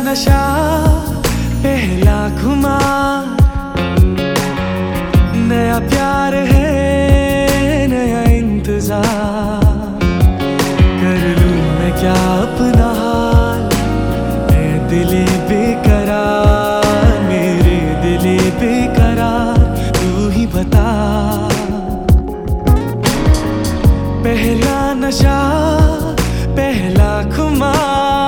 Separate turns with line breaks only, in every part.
नशा, पहला खुमार, नया प्यार है, नया इंतजार। कर लूं मैं क्या अपना हाल, ऐ दिले बेकरार, मेरे दिले बेकरार, तू ही बता। पहला नशा, पहला खुमार,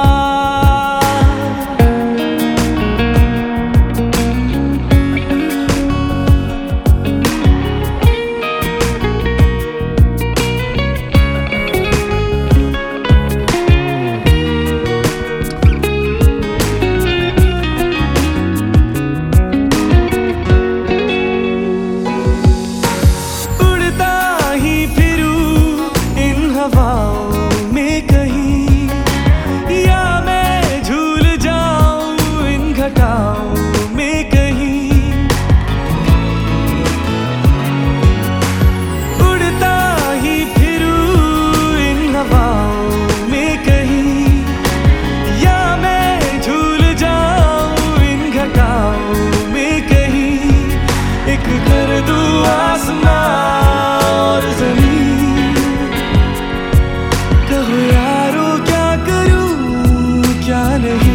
में कहीं उड़ता ही फिरूं इन हवाओं में कहीं, या मैं झूल जाऊं इन घटाओं में कहीं। एक कर दूं आसमां और ज़मीन, कहो यारो क्या करूं क्या नहीं।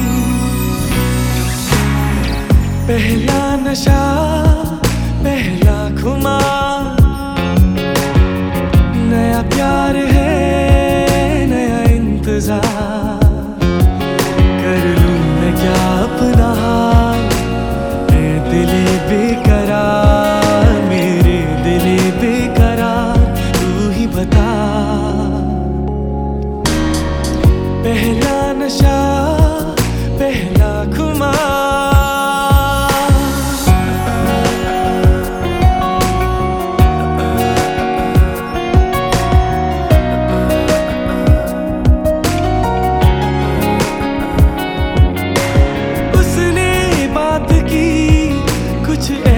पहला नशा, पहला खुमार, नया प्यार है, नया इंतजार। कर लूं मैं क्या अपना हाल, ऐ दिले बेकरार, मेरे दिले बेकरार, तू ही बता। पहला नशा, पहला खुमार। कुछ